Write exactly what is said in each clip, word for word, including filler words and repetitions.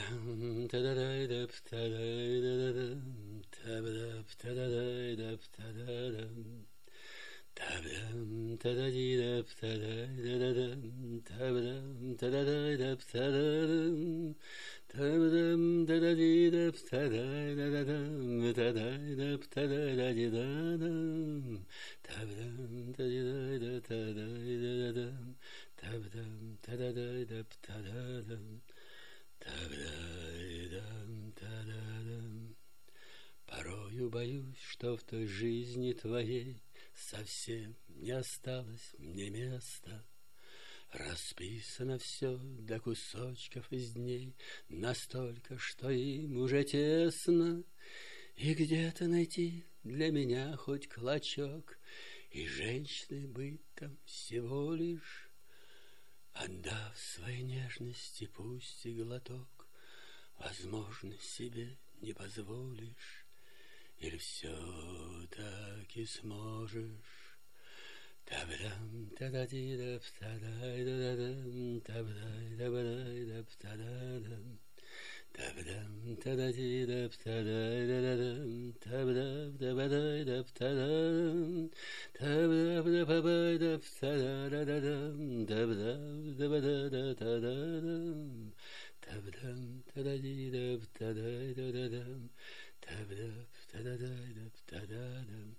Табдам тададай-дап тадай-дададам, табдап тададай-дап тададам, табдам тадади-дап тадай-дададам, табдам тададай-дап тададам, табдам тадади-дап тадай-дададам, тадай-дап тадай-дади-дадам, табдам тади-дай-да тадай-дададам, табдам тададай-дап тададам. Та-дам, та-дам. Порою боюсь, что в той жизни твоей совсем не осталось мне места. Расписано все до кусочков из дней, настолько, что им уже тесно. И где-то найти для меня хоть клочок, и женщиной быть там всего лишь. Отдав своей нежности пусть и глоток, возможно, себе не позволишь, или все-таки сможешь. Табдам тадади-дап тадай-дададам, табдай-дабадай-дап тададам, табдам тадади-дап тадай-дададам, табдаб-дабадай-дап тададам, табдаб-дабадай-дап тадададам, табдаб-дабадай-дап-тададам, табдам тадади-дап тадай-дададам, табдаб-тададай-дап-тададам,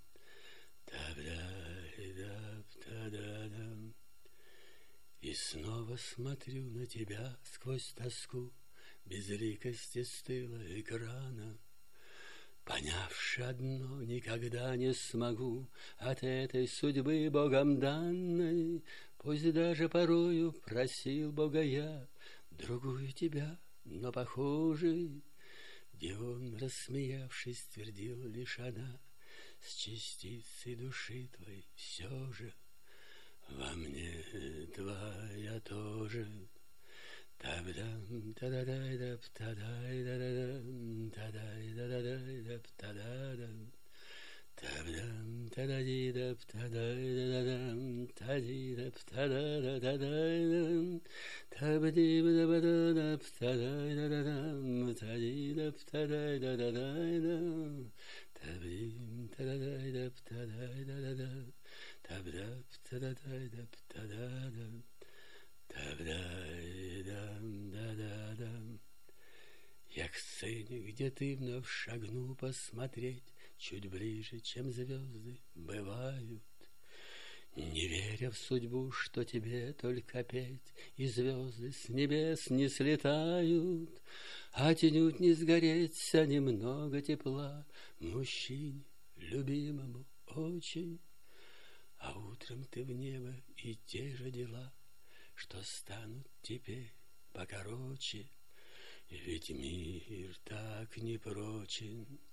табдай-дап-тададам. И снова смотрю на тебя сквозь тоску, безликости стыла экрана. Понявши одно, никогда не смогу от этой судьбы Богом данной. Пусть даже порою просил Бога я другую тебя, но похожей, где он, рассмеявшись, твердил лишь она: с частицей души твоей все же во мне твоя тоже. Табдам тададай-дап тадай-дададам, тадай-дададай-дап тададам, табдам тадади-дап тадай-дададам, тади-дап тададададам, табди-дабададап тадай-дададам, тади-дап тадай-дададам, табдим тададай-дап тадай-дададам, табдап тададай-дап тададам. Та-да-дам-да-да-дам. Я к сцене, где ты вновь шагнул посмотреть чуть ближе, чем звезды бывают, не веря в судьбу, что тебе только петь, и звезды с небес не слетают, а тянуть не сгореть, а немного тепла мужчине, любимому очень. А утром ты в небо, и те же дела, что станут теперь покороче, ведь мир так непрочен.